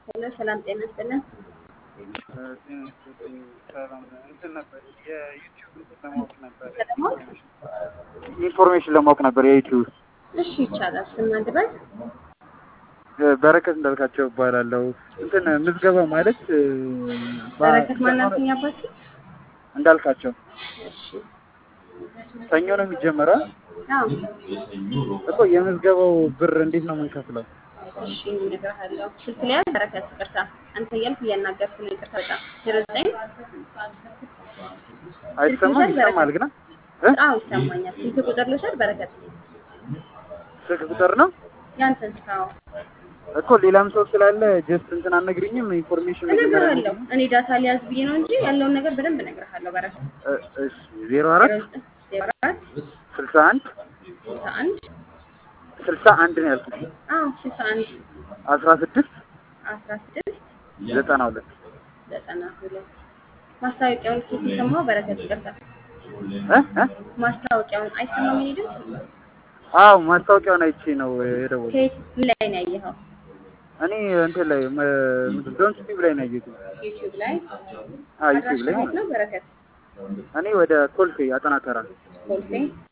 ሄሎ ሰላም ጤና ይስጥልን። ጤና ይስጥልኝ። ሰላም እንትን ነበር የዩቲዩብ እንትን ለማወቅ ነበር ሰለሞን ኢንፎርሜሽን ለማወቅ ነበር የዩቲዩብ። እሺ ይቻላል። ስም ማን ልበል? በረከት እንዳልካቸው እባላለሁ። እንትን ምዝገባ ማለት በረከት ማናትኛ አባት? እንዳልካቸው እሺ ሰኞ ነው የሚጀመረው አዎ እኮ የምዝገባው ብር እንዴት ነው የምንከፍለው? እሺ እነግርሃለሁ። ስልክ ላይ ያዝ በረከት ይቅርታ፣ አንተ እያልኩ እያናገርኩ ነው። ይቅርታ በጣም 09 አይሰማም? ይሰማል ግን አዎ ይሰማኛል። ስልክ ቁጥር ልውሰድ በረከት? ስልክ ቁጥር ነው ያንተን ስራው እኮ ሌላም ሰው ስላለ ጀስት እንትን አትነግሪኝም? ኢንፎርሜሽን እነግርሃለሁ። እኔ ዳታ ሊያዝ ብዬ ነው እንጂ ያለውን ነገር በደንብ እነግርሃለሁ በረከት። እሺ 04 04 61 61 61 ነው ያልኩት። አዎ 61 16 16 92 92 ማስታወቂያውን ሲሰማው በረከት ይቅርታ ማስታወቂያውን አይሰማም እኔ ድምፅ? አዎ ማስታወቂያውን አይቼ ነው የደወልኩት። ከየት ምን ላይ ነው ያየኸው? እኔ እንትን ላይ ዶንት ቲቪ ላይ ነው ያየሁት። ዩቲዩብ ላይ? ዩቲዩብ ላይ አድራሻ ነው በረከት? እኔ ወደ ኮልፌ አጠናከራ። ኮልፌ?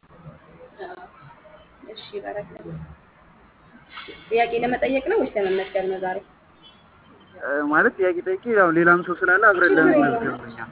እሺ በረከት ጥያቄ ለመጠየቅ ነው ወይስ ለመመዝገብ ነው ዛሬ? ማለት ጥያቄ ጠይቄ ያው ሌላም ሰው ስላለ አብረን ለመመዝገብ ነው።